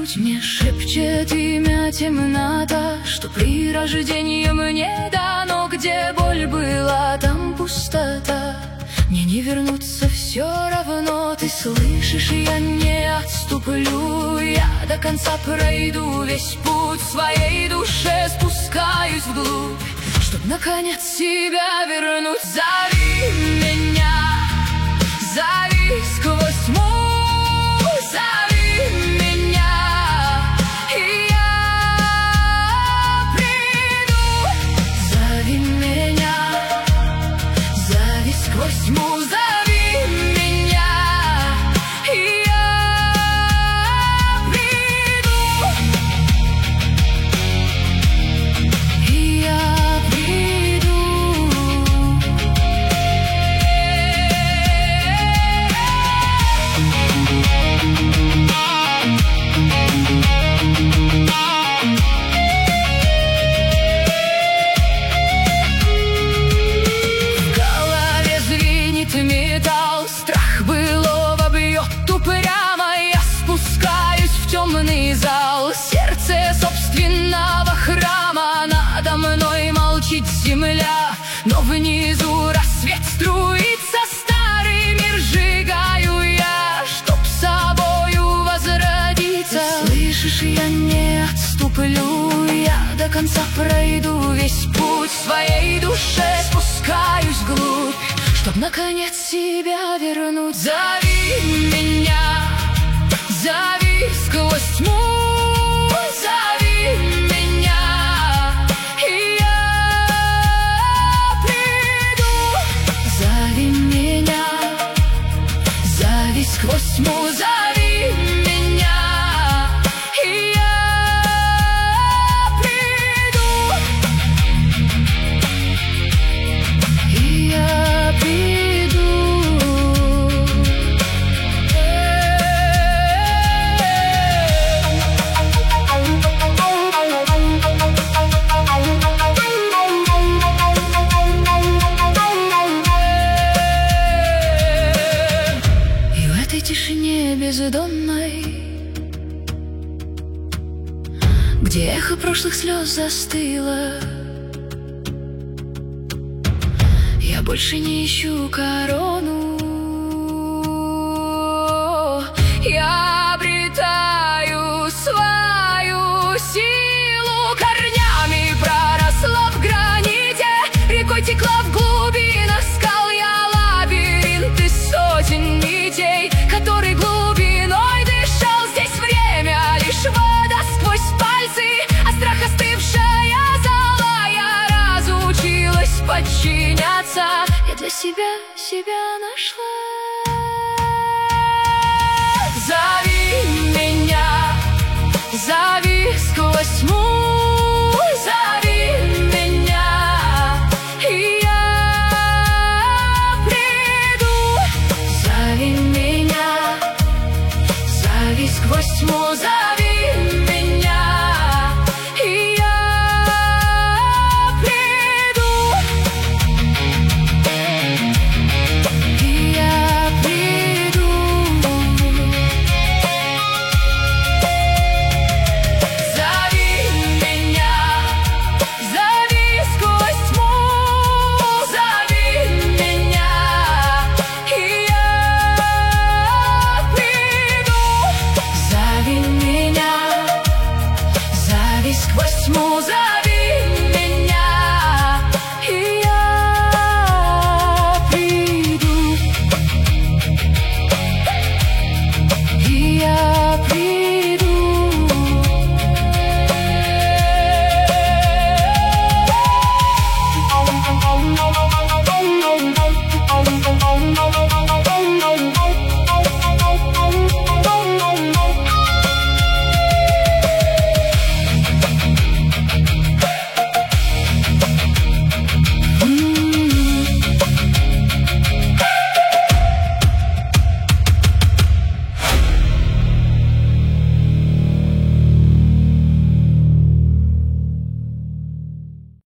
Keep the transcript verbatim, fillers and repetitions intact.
грудь мне шепчет имя темнота, что при рождении мне дано, где боль была, там пустота. Мне не вернуться все равно, ты слышишь, я не отступлю. Я до конца пройду весь путь, в своей душе спускаюсь вглубь, чтоб наконец себя вернуть. Зови меня, зови сквозь тьму, зови меня, и я приду. Зови меня, зови сквозь тьму, зови меня, и я приду. И я приду. В голове звенит металл, страх былого бьет упрямо. Я спускаюсь в темный зал, сердце собственного храма. Надо мной молчит земля, но внизу рассвет струится. Старый мир сжигаю я, чтоб собою возродиться. Ты слышишь, я не отступлю, я до конца пройду весь путь, в своей душе спускаюсь вглубь, чтоб наконец себя вернуть. Зови меня, зови сквозь тьму, зови меня, и я приду. Зови меня, зови сквозь тьму, зови меня, и я приду. И я приду. И в этой тишине бездонной, где эхо прошлых слез застыло, я больше не ищу корону. Я обретаю свою силу, корнями проросла в граните, рекой текла в глубинах скал. Я лабиринт из сотен нитей, который глубиной дышал. Здесь время лишь вода сквозь пальцы, а страх остывшая зала. Я разучилась подчиняться, я для себя себя нашла. Зови меня, зови сквозь тьму, зови меня, и я приду. Зови меня, зови сквозь тьму, зови.